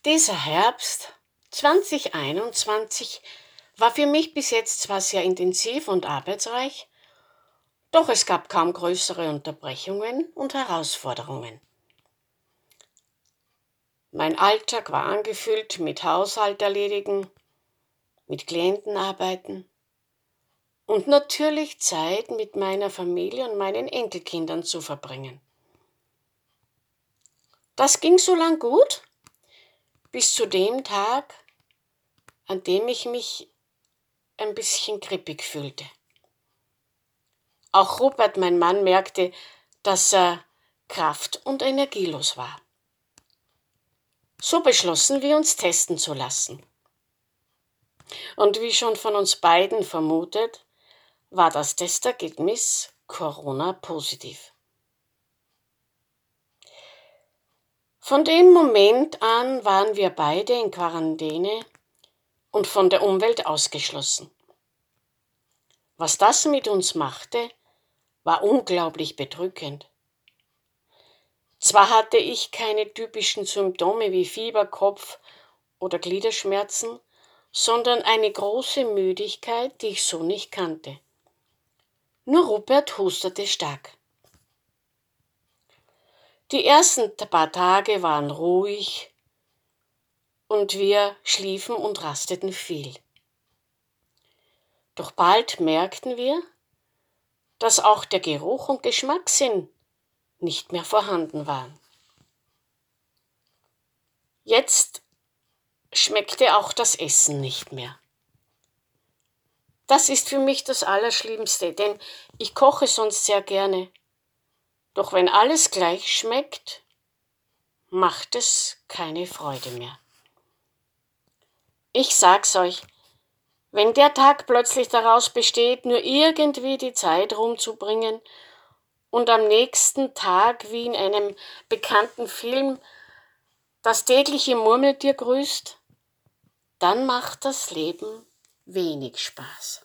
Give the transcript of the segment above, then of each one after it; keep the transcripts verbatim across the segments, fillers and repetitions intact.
Dieser Herbst zwanzig einundzwanzig war für mich bis jetzt zwar sehr intensiv und arbeitsreich, doch es gab kaum größere Unterbrechungen und Herausforderungen. Mein Alltag war angefüllt mit Haushalt erledigen, mit Klientenarbeiten und natürlich Zeit mit meiner Familie und meinen Enkelkindern zu verbringen. Das ging so lang gut, bis zu dem Tag, an dem ich mich ein bisschen grippig fühlte. Auch Rupert, mein Mann, merkte, dass er kraft- und energielos war. So beschlossen wir, uns testen zu lassen. Und wie schon von uns beiden vermutet, war das Testergebnis Corona-positiv. Von dem Moment an waren wir beide in Quarantäne und von der Umwelt ausgeschlossen. Was das mit uns machte, war unglaublich bedrückend. Zwar hatte ich keine typischen Symptome wie Fieber, Kopf- oder Gliederschmerzen, sondern eine große Müdigkeit, die ich so nicht kannte. Nur Rupert hustete stark. Die ersten paar Tage waren ruhig und wir schliefen und rasteten viel. Doch bald merkten wir, dass auch der Geruch und Geschmackssinn nicht mehr vorhanden waren. Jetzt schmeckte auch das Essen nicht mehr. Das ist für mich das Allerschlimmste, denn ich koche sonst sehr gerne. Doch wenn alles gleich schmeckt, macht es keine Freude mehr. Ich sag's euch, wenn der Tag plötzlich daraus besteht, nur irgendwie die Zeit rumzubringen und am nächsten Tag wie in einem bekannten Film das tägliche Murmeltier grüßt, dann macht das Leben wenig Spaß.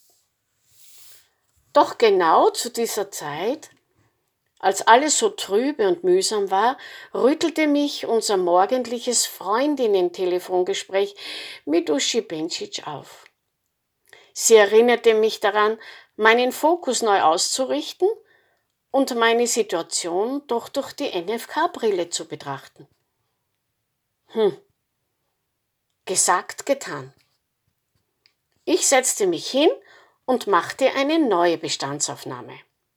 Doch genau zu dieser Zeit, als alles so trübe und mühsam war, rüttelte mich unser morgendliches Freundinnen-Telefongespräch mit Uschi Bencic auf. Sie erinnerte mich daran, meinen Fokus neu auszurichten und meine Situation doch durch die N F K-Brille zu betrachten. Hm, gesagt, getan. Ich setzte mich hin und machte eine neue Bestandsaufnahme.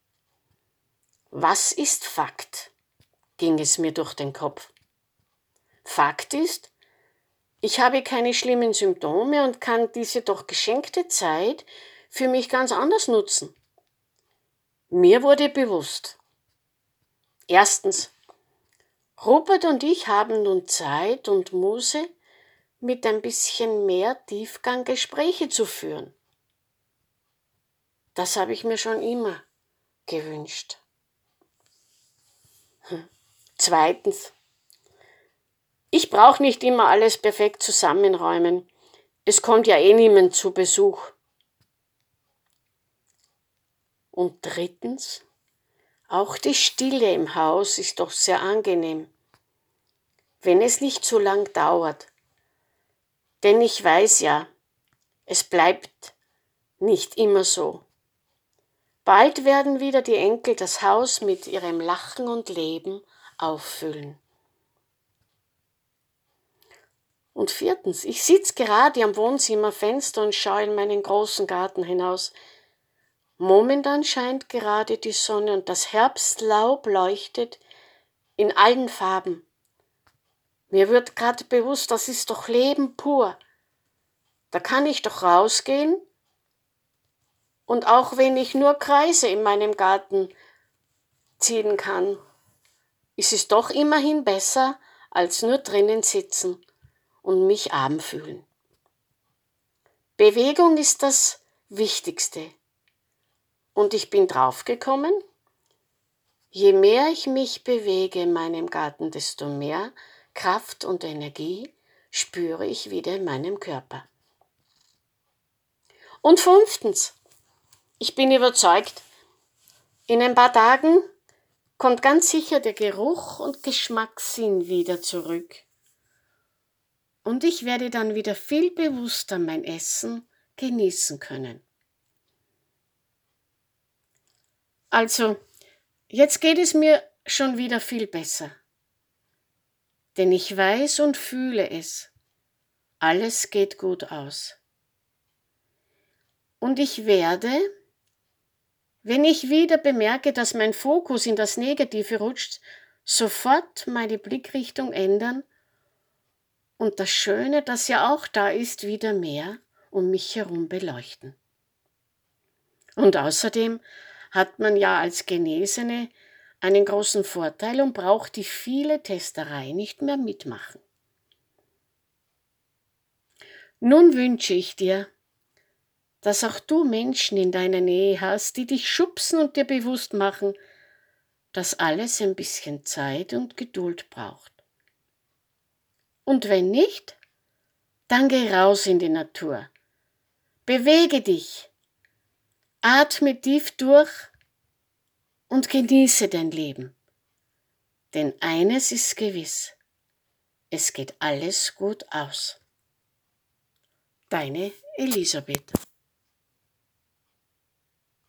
Was ist Fakt? Ging es mir durch den Kopf. Fakt ist, ich habe keine schlimmen Symptome und kann diese doch geschenkte Zeit für mich ganz anders nutzen. Mir wurde bewusst. Erstens, Rupert und ich haben nun Zeit und Muße, mit ein bisschen mehr Tiefgang Gespräche zu führen. Das habe ich mir schon immer gewünscht. Hm. Zweitens, ich brauche nicht immer alles perfekt zusammenräumen. Es kommt ja eh niemand zu Besuch. Und drittens, auch die Stille im Haus ist doch sehr angenehm, wenn es nicht zu lang dauert. Denn ich weiß ja, es bleibt nicht immer so. Bald werden wieder die Enkel das Haus mit ihrem Lachen und Leben auffüllen. Und viertens, ich sitze gerade am Wohnzimmerfenster und schaue in meinen großen Garten hinaus. Momentan scheint gerade die Sonne und das Herbstlaub leuchtet in allen Farben. Mir wird gerade bewusst, das ist doch Leben pur. Da kann ich doch rausgehen und auch wenn ich nur Kreise in meinem Garten ziehen kann, ist es doch immerhin besser, als nur drinnen sitzen und mich arm fühlen. Bewegung ist das Wichtigste. Und ich bin draufgekommen, je mehr ich mich bewege in meinem Garten, desto mehr Kraft und Energie spüre ich wieder in meinem Körper. Und fünftens, ich bin überzeugt, in ein paar Tagen kommt ganz sicher der Geruch und Geschmackssinn wieder zurück. und ich werde dann wieder viel bewusster mein Essen genießen können. Also, jetzt geht es mir schon wieder viel besser, denn ich weiß und fühle es. Alles geht gut aus. Und ich werde, wenn ich wieder bemerke, dass mein Fokus in das Negative rutscht, sofort meine Blickrichtung ändern und das Schöne, das ja auch da ist, wieder mehr um mich herum beleuchten. Und außerdem hat man ja als Genesene einen großen Vorteil und braucht die viele Testerei nicht mehr mitmachen. Nun wünsche ich dir, dass auch du Menschen in deiner Nähe hast, die dich schubsen und dir bewusst machen, dass alles ein bisschen Zeit und Geduld braucht. Und wenn nicht, dann geh raus in die Natur. Bewege dich, atme tief durch und genieße dein Leben. Denn eines ist gewiss, es geht alles gut aus. Deine Elisabeth.